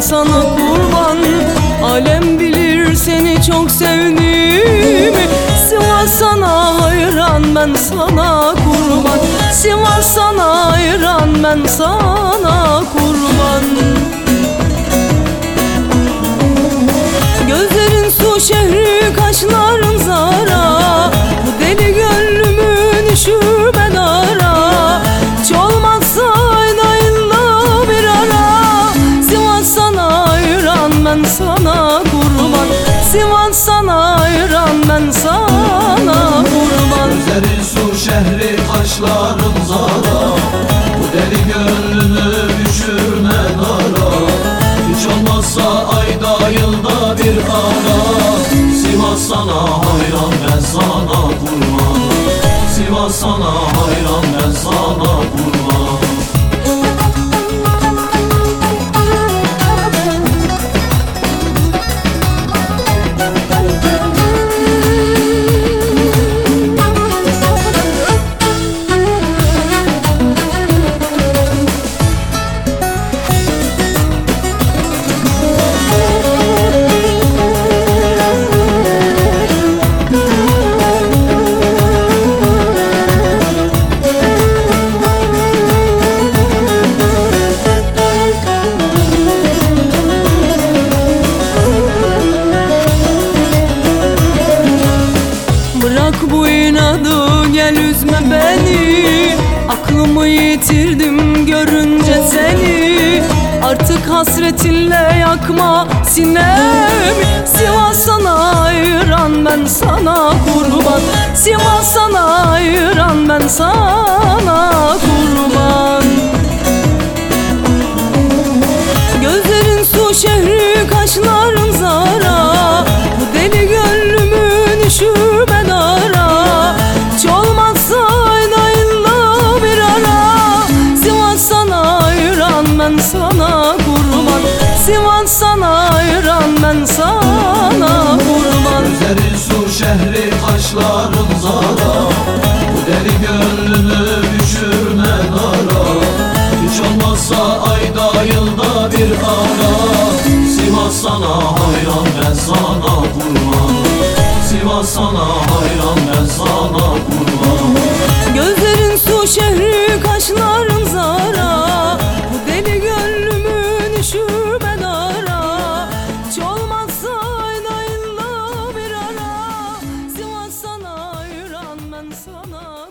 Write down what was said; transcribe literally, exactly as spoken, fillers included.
sana kurban. Alem bilir seni çok sevdiğimi. Sivas sana hayran, ben sana kurban. Sivas sana hayran, ben sana kurban. Gözlerin su şehri, kaşların zara. Bu deli gönlümü düşürme dara. Hiç olmazsa ayda yılda bir ara. Sivas sana hayran, ben sana kurban. Sivas sana hayran, ben sana kurban. Gözlerin su şehri, kaşların zara. Bu deli gönlümü düşürme dara. Hiç olmazsa ayda yılda bir ara. Sivas sana hayran, ben sana kurban. Sivas sana hayran, ben sana kurban. Bırak bu inadı, gel üzme beni. Aklımı yitirdim görünce seni. Artık hasretinle yakma sinemi. Sivas sana hayran, ben sana kurban. Sivas sana hayran, ben sana kurban. Gözlerin su şehri, kaşların zara. Bu deli gönlümü düşürme dara. Hiç olmazsa ayda yılda bir ara. Sivas sana hayran, ben sana kurban. Sivas sana hayran, ben sana kurban. Gözlerin su şehri, kaşların zara. Bu deli gönlümü düşürme dara. Hiç olmazsa ayda yılda bir ara. Sivas sana hayran, ben sana kurban. Sivas sana hayran, ben sana kurban. Gözlerin su şehri, kaşların zara. Bu deli gönlümü düşürme dara. Hiç olmazsa ayda yılda bir ara. Sivas sana hayran, ben sana